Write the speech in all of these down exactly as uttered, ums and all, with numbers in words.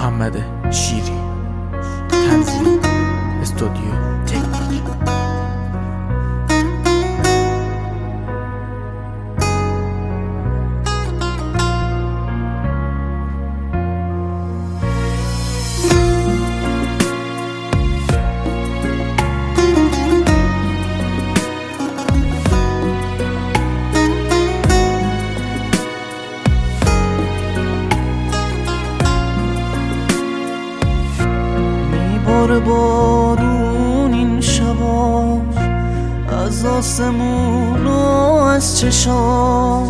محمد شیری. تنظیم استودیو تکنیک. بار بارون این شبا از آسمون و از چشاش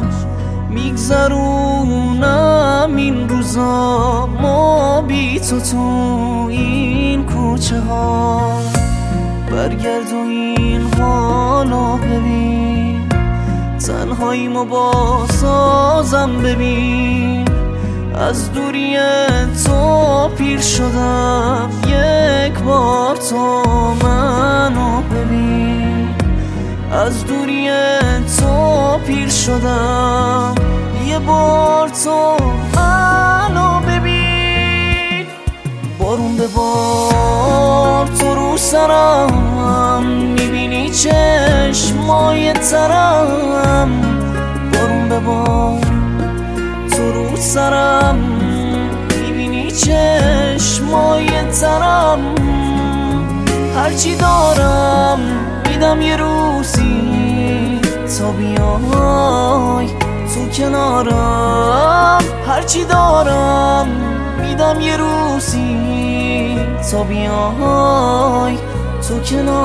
میگذرونم این روزا ما بی تو تو این کوچه ها. برگرد و این حالا ببین، تنهاییمو با سازم ببین. از دوری تو پیر شدم، یک بار تو منو ببین. از دوری تو پیر شدم، یه بار تو منو ببین. بارون به بار تو رو سرم، میبینی چشمای ترم. بارون به بار تو رو سرم، میبینی چشمای ترم. هرچی دارم میدم یه روزی تا بیای تو کنارم. هرچی دارم میدم یه روزی تا بیای تو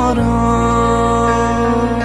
کنارم.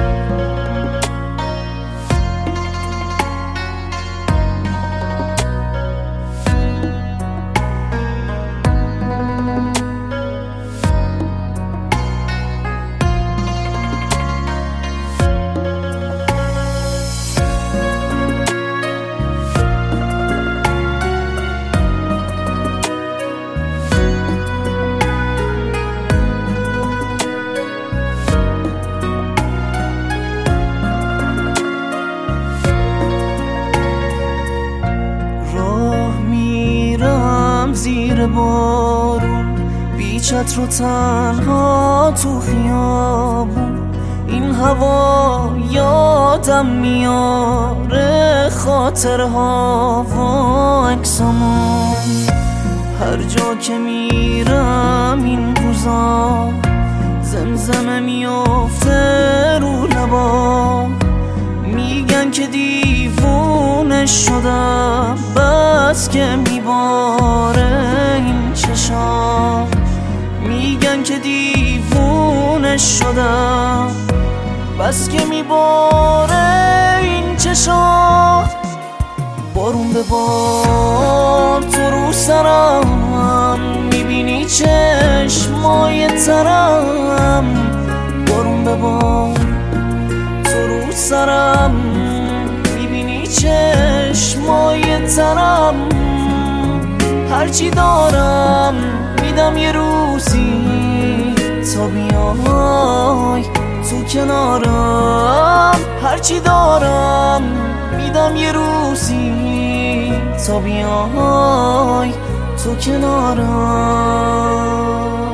زیر بارون بی چتر و تنها تو خیابون، این هوا یادم میاره خاطرها و عکسامون. هر جا که میرم این روزا زمزمه میافته رو لبا. میگن که دیوونه شدم بس که میباره این چشا. میگن که دیوونه شدم بس که میباره این چشا. بارون به بار تو رو سرم، میبینی چشمای ترم. بارون به بار تو رو سرم، میبینی چشمای ترم. هرچی دارم میدم یه روزی تا بیای تو کنارم. هرچی دارم میدم یه روزی تا بیای تو کنارم.